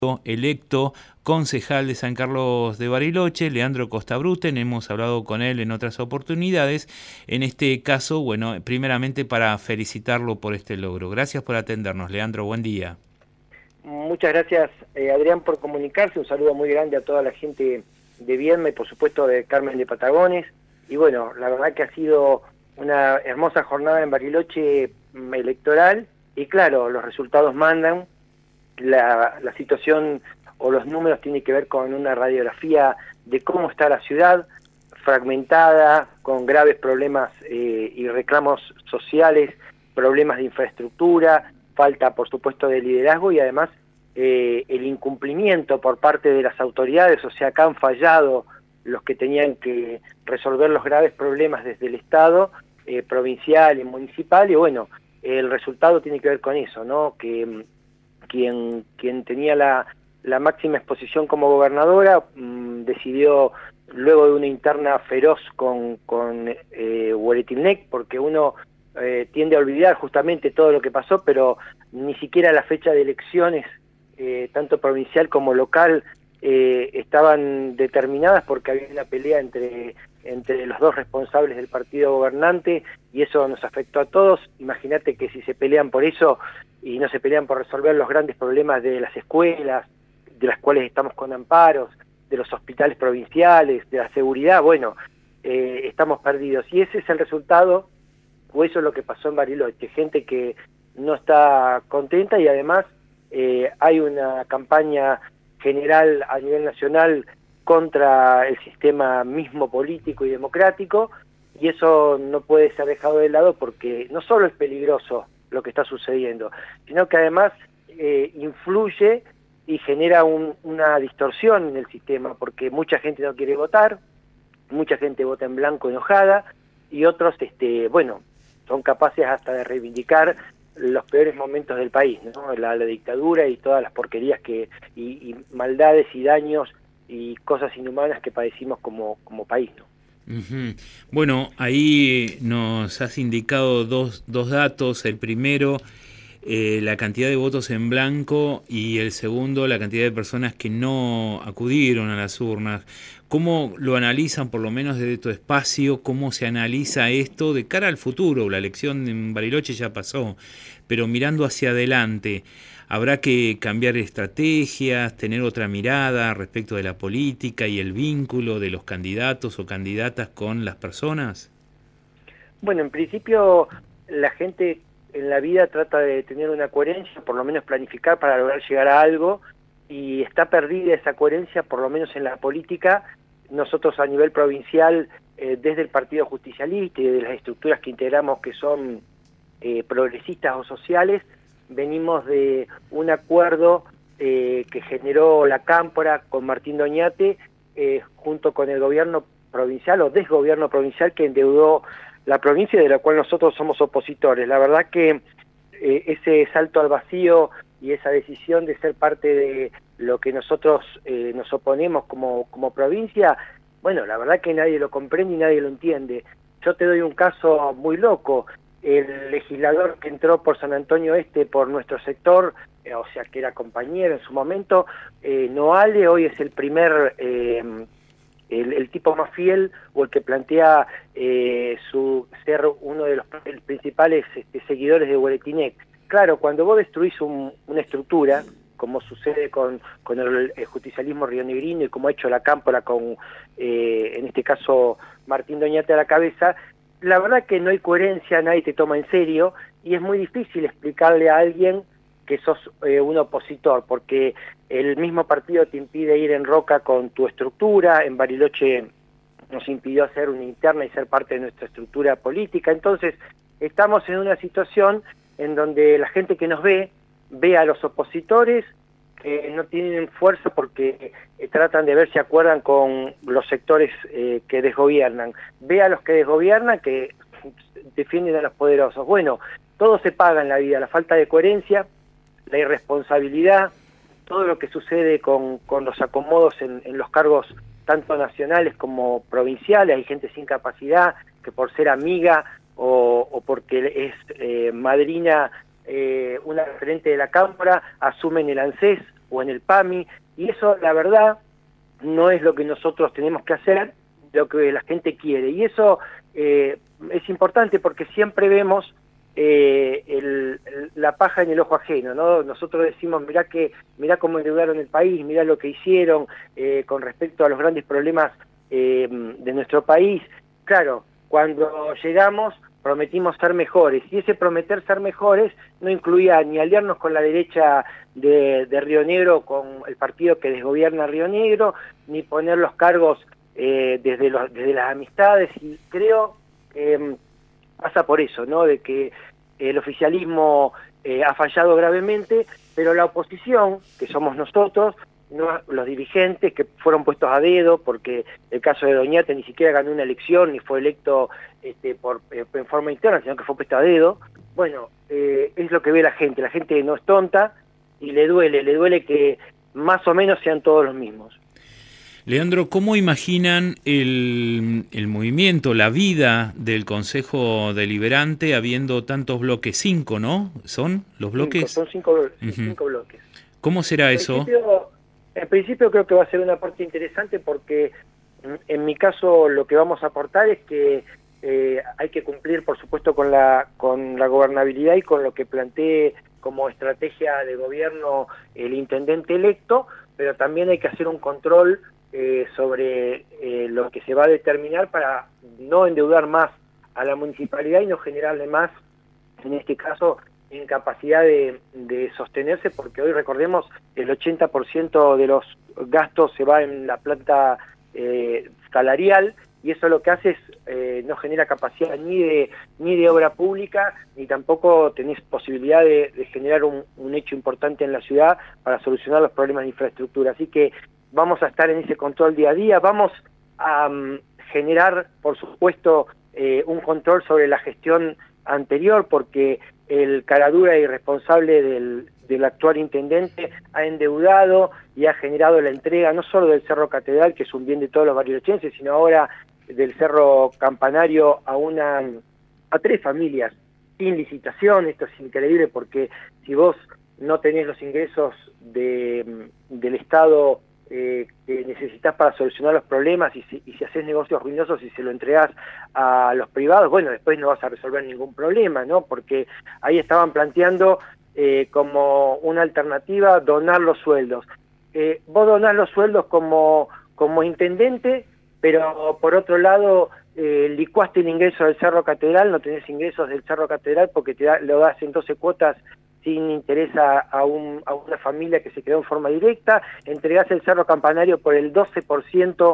electo concejal de San Carlos de Bariloche, Leandro Costa-Bruten. Hemos hablado con él en otras oportunidades. En este caso, bueno, primeramente para felicitarlo por este logro. Gracias por atendernos, Leandro. Buen día. Muchas gracias, Adrián, por comunicarse. Un saludo muy grande a toda la gente de Viedma y por supuesto de Carmen de Patagones. Y bueno, la verdad que ha sido una hermosa jornada en Bariloche electoral y claro, los resultados mandan. La situación o los números tienen que ver con una radiografía de cómo está la ciudad, fragmentada, con graves problemas y reclamos sociales, problemas de infraestructura, falta por supuesto de liderazgo y además el incumplimiento por parte de las autoridades, o sea, acá han fallado los que tenían que resolver los graves problemas desde el Estado, provincial y municipal, y bueno, el resultado tiene que ver con eso, ¿no? Que quien tenía la máxima exposición como gobernadora decidió, luego de una interna feroz con Huelitilnec, porque uno tiende a olvidar justamente todo lo que pasó, pero ni siquiera la fecha de elecciones, tanto provincial como local, estaban determinadas porque había una pelea entre los dos responsables del partido gobernante y eso nos afectó a todos. Imagínate que si se pelean por eso y no se pelean por resolver los grandes problemas de las escuelas, de las cuales estamos con amparos, de los hospitales provinciales, de la seguridad, bueno, estamos perdidos. Y ese es el resultado, o eso es lo que pasó en Bariloche, gente que no está contenta y además hay una campaña general a nivel nacional contra el sistema mismo político y democrático, y eso no puede ser dejado de lado porque no solo es peligroso lo que está sucediendo, sino que además influye y genera una distorsión en el sistema, porque mucha gente no quiere votar, mucha gente vota en blanco enojada, y otros, bueno, son capaces hasta de reivindicar los peores momentos del país, ¿no? La dictadura y todas las porquerías y maldades y daños y cosas inhumanas que padecimos como país, ¿no? Uh-huh. Bueno, ahí nos has indicado dos datos. El primero, la cantidad de votos en blanco, y el segundo, la cantidad de personas que no acudieron a las urnas. ¿Cómo lo analizan, por lo menos desde tu espacio? ¿Cómo se analiza esto de cara al futuro? La elección en Bariloche ya pasó, pero mirando hacia adelante, ¿habrá que cambiar estrategias, tener otra mirada respecto de la política y el vínculo de los candidatos o candidatas con las personas? Bueno, en principio la gente en la vida trata de tener una coherencia, por lo menos planificar para lograr llegar a algo, y está perdida esa coherencia, por lo menos en la política. Nosotros a nivel provincial, desde el Partido Justicialista y de las estructuras que integramos que son progresistas o sociales, venimos de un acuerdo que generó la Cámpora con Martín Doñate, junto con el gobierno provincial o desgobierno provincial que endeudó la provincia y de la cual nosotros somos opositores. La verdad que ese salto al vacío y esa decisión de ser parte de lo que nosotros nos oponemos como provincia, bueno, la verdad que nadie lo comprende y nadie lo entiende. Yo te doy un caso muy loco. El legislador que entró por San Antonio Este, por nuestro sector, o sea que era compañero en su momento, Noale, hoy es el primer... el tipo más fiel o el que plantea ser uno de los principales seguidores de Huelitilnec. Claro, cuando vos destruís una estructura, como sucede con el justicialismo rionegrino y como ha hecho la Cámpora con, en este caso, Martín Doñate a la cabeza, la verdad que no hay coherencia, nadie te toma en serio y es muy difícil explicarle a alguien que sos un opositor, porque el mismo partido te impide ir en roca con tu estructura. En Bariloche nos impidió hacer una interna y ser parte de nuestra estructura política. Entonces estamos en una situación en donde la gente que nos ve a los opositores que no tienen fuerza porque tratan de ver si acuerdan con los sectores que desgobiernan, ve a los que desgobiernan que defienden a los poderosos. Bueno, todo se paga en la vida, la falta de coherencia, la irresponsabilidad, todo lo que sucede con los acomodos en los cargos tanto nacionales como provinciales. Hay gente sin capacidad que por ser amiga o porque es madrina una referente de la Cámpora asumen el ANSES o en el PAMI, y eso la verdad no es lo que nosotros tenemos que hacer, lo que la gente quiere, y eso es importante porque siempre vemos la paja en el ojo ajeno, ¿no? Nosotros decimos, mirá cómo endeudaron el país, mirá lo que hicieron con respecto a los grandes problemas de nuestro país. Claro, cuando llegamos prometimos ser mejores, y ese prometer ser mejores no incluía ni aliarnos con la derecha de Río Negro, con el partido que desgobierna Río Negro, ni poner los cargos desde las amistades, y creo que pasa por eso, ¿no? De que el oficialismo ha fallado gravemente, pero la oposición, que somos nosotros, no, los dirigentes que fueron puestos a dedo, porque el caso de Doñate ni siquiera ganó una elección ni fue electo en forma interna, sino que fue puesto a dedo. Bueno, es lo que ve la gente no es tonta y le duele que más o menos sean todos los mismos. Leandro, ¿cómo imaginan el movimiento, la vida del Consejo Deliberante habiendo tantos bloques? 5, ¿no? ¿Son los bloques? Son cinco bloques. ¿Cómo será eso? En principio creo que va a ser un aporte interesante porque en mi caso lo que vamos a aportar es que hay que cumplir por supuesto con la gobernabilidad y con lo que plantee como estrategia de gobierno el intendente electo, pero también hay que hacer un control sobre lo que se va a determinar para no endeudar más a la municipalidad y no generarle más, en este caso, incapacidad de sostenerse, porque hoy recordemos el 80% de los gastos se va en la planta salarial, y eso lo que hace es no genera capacidad ni de obra pública, ni tampoco tenés posibilidad de generar un hecho importante en la ciudad para solucionar los problemas de infraestructura. Así que vamos a estar en ese control día a día, vamos a generar, por supuesto, un control sobre la gestión anterior, porque el caradura irresponsable del actual intendente ha endeudado y ha generado la entrega no solo del Cerro Catedral, que es un bien de todos los barilocheños, sino ahora del Cerro Campanario a 3 familias sin licitación. Esto es increíble porque si vos no tenés los ingresos del Estado que necesitas para solucionar los problemas, y si haces negocios ruinosos y se lo entregás a los privados, bueno, después no vas a resolver ningún problema, ¿no? Porque ahí estaban planteando como una alternativa donar los sueldos. Vos donás los sueldos como intendente, pero por otro lado licuaste el ingreso del Cerro Catedral, no tenés ingresos del Cerro Catedral porque lo das en 12 cuotas sin interés a una familia que se quedó en forma directa, entregás el Cerro Campanario por el 12%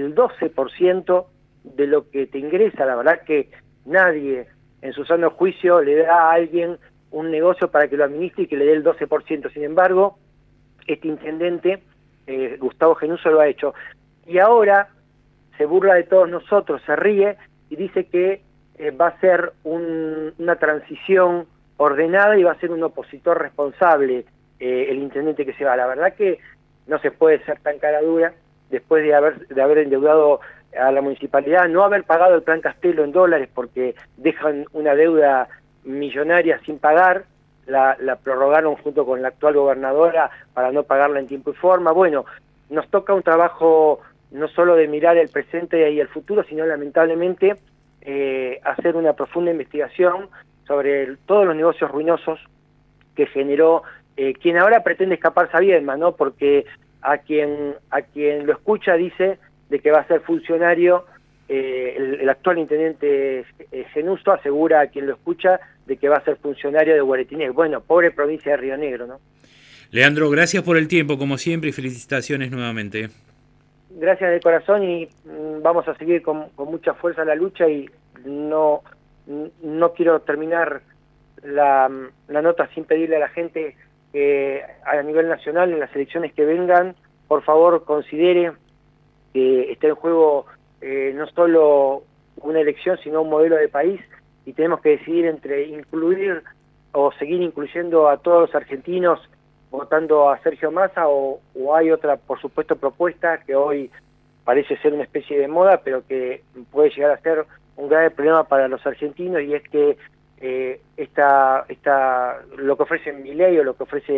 de lo que te ingresa. La verdad que nadie en su sano juicio le da a alguien un negocio para que lo administre y que le dé el 12%. Sin embargo, este intendente, Gustavo Genuso, lo ha hecho. Y ahora se burla de todos nosotros, se ríe y dice que va a ser una transición ordenada y va a ser un opositor responsable el intendente que se va. La verdad que no se puede ser tan cara dura después de haber endeudado a la municipalidad, no haber pagado el Plan Castelo en dólares porque dejan una deuda millonaria sin pagar, la prorrogaron junto con la actual gobernadora para no pagarla en tiempo y forma. Bueno, nos toca un trabajo no solo de mirar el presente y el futuro, sino lamentablemente hacer una profunda investigación sobre todos los negocios ruinosos que generó quien ahora pretende escaparse a Viedma, ¿no? Porque a quien lo escucha dice de que va a ser funcionario, el actual intendente Genuso asegura a quien lo escucha de que va a ser funcionario de Guaretinec. Bueno, pobre provincia de Río Negro, ¿no? Leandro, gracias por el tiempo, como siempre, y felicitaciones nuevamente. Gracias de corazón, y vamos a seguir con mucha fuerza la lucha, y no quiero terminar la nota sin pedirle a la gente que a nivel nacional, en las elecciones que vengan, por favor considere que está en juego no solo una elección, sino un modelo de país, y tenemos que decidir entre incluir o seguir incluyendo a todos los argentinos votando a Sergio Massa, o hay otra, por supuesto, propuesta que hoy parece ser una especie de moda, pero que puede llegar a ser un grave problema para los argentinos, y es que lo que ofrece Milei o lo que ofrece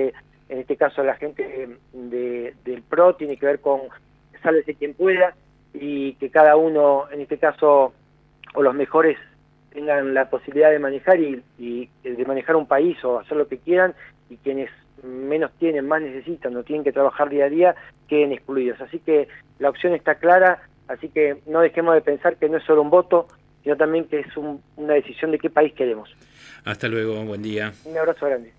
en este caso la gente del PRO, tiene que ver con sálvese quien pueda, y que cada uno, en este caso, o los mejores, tengan la posibilidad de manejar y de manejar un país o hacer lo que quieran, y quienes menos tienen, más necesitan, no tienen que trabajar día a día, queden excluidos. Así que la opción está clara, así que no dejemos de pensar que no es solo un voto, sino también que es una decisión de qué país queremos. Hasta luego, buen día. Un abrazo grande.